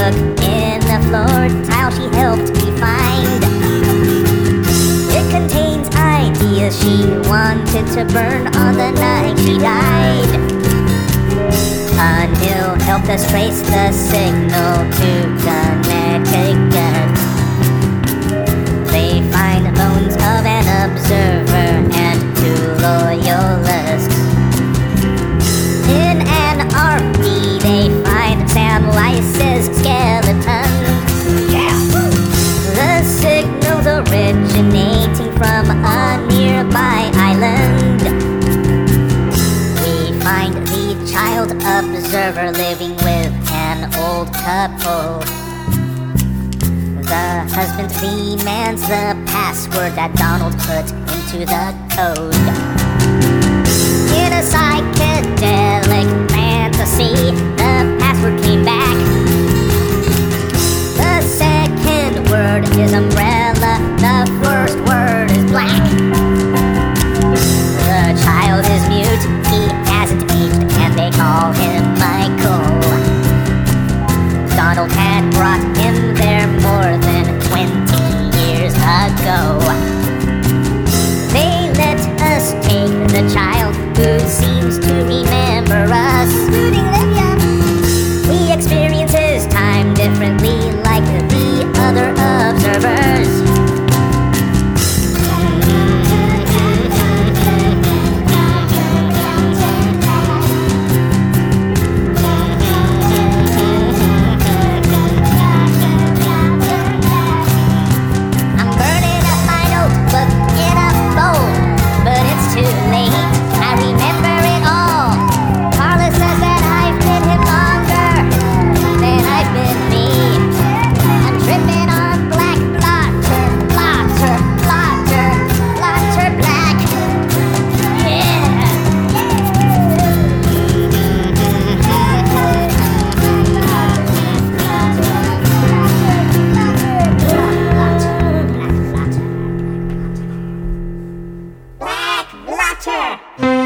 book in the floor tile she helped me find. It contains ideas she wanted to burn on the night she died. Anil helped us trace the signal to Connecticut. They find bones of an observer and 2 loyalists. In an RV they find Samlice's skeleton. Yeah. The signals originating from a nearby island. We find the child observer living with an old couple. The husband demands the password that Donald put into the code. In a psychedelic fantasy, the password came back. The second word is umbrella, the first word is black. The child is mute, he hasn't aged, and they call him Michael. Donald had brought him there more than 20 years ago. They let us take the child who seems to remember us. He experiences time differently like the other observers. I'm burning up my notebook in a bowl, but it's too late. I remember it all. Carla says that I've been him longer than I've been me. I'm tripping on black blotter, blotter, blotter, blotter black. Yeah. Black blotter.